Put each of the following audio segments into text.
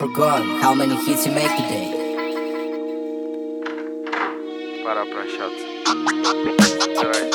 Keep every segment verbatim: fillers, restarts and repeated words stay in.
Forgot how many hits you make today. Пора прощаться. Давай.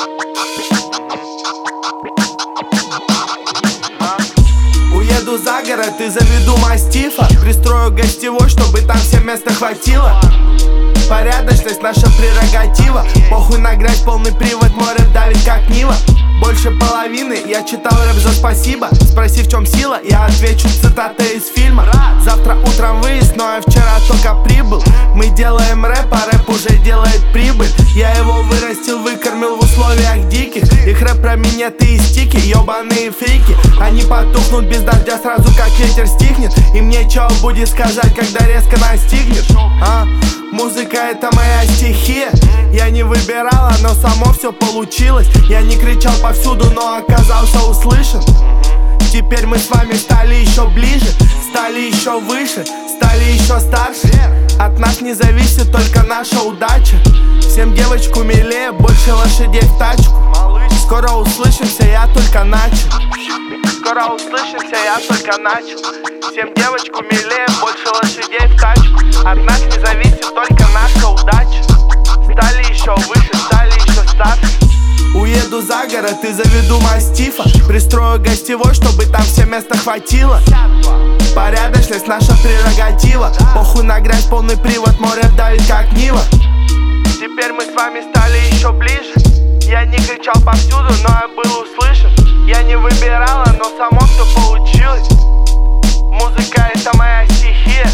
Уеду за город и заведу мастифа. Пристрою гостевой, чтобы там всем места хватило. Порядочность наша прерогатива. Похуй на грязь, полный привод, море давит как Нива. Больше половины я читал рэп за спасибо. Спроси, в чем сила, я отвечу цитаты из фильма. Завтра утром выезд, но я вчера только прибыл. Мы делаем рэп, а рэп уже делает прибыль. Я его вырастил, выкормил в условиях диких. Их рэп про минеты и стики, ёбаные фрики. Они потухнут без дождя сразу, как ветер стихнет. Им нечего будет сказать, когда резко настигнет. А? Музыка — это моя стихия. Я не выбирала, но само все получилось. Я не кричал повсюду, но оказался услышан. Теперь мы с вами стали еще ближе, стали еще выше, стали еще старше. От нас не зависит только наша удача. Всем девочку милее, больше лошадей в тачку. Скоро услышимся, я только начал. Скоро услышимся, я только начал. Всем девочку милее, больше лошадей в тачку. От нас не зависит только наша удача. Стали еще выше, стали еще старше. Уеду за город и заведу мастифа. Пристрою гостевой, чтобы там всем места хватило. Порядочность наша прерогатива. Похуй на грязь, полный привод, море давит как Нива. Теперь мы с вами стали еще ближе. Я не кричал повсюду, но я был услышан. Я не выбирала, но само все получилось. Музыка — это моя стихия.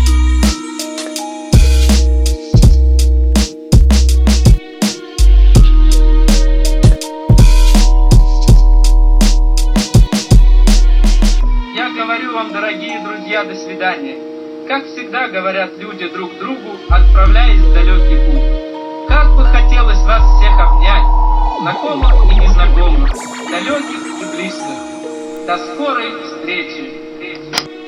Я говорю вам, дорогие друзья, до свидания. Как всегда говорят люди друг другу, отправляясь в далекий путь. Как бы хотелось вас всех обнять, знакомых и незнакомых, далеких и близких. До скорой встречи.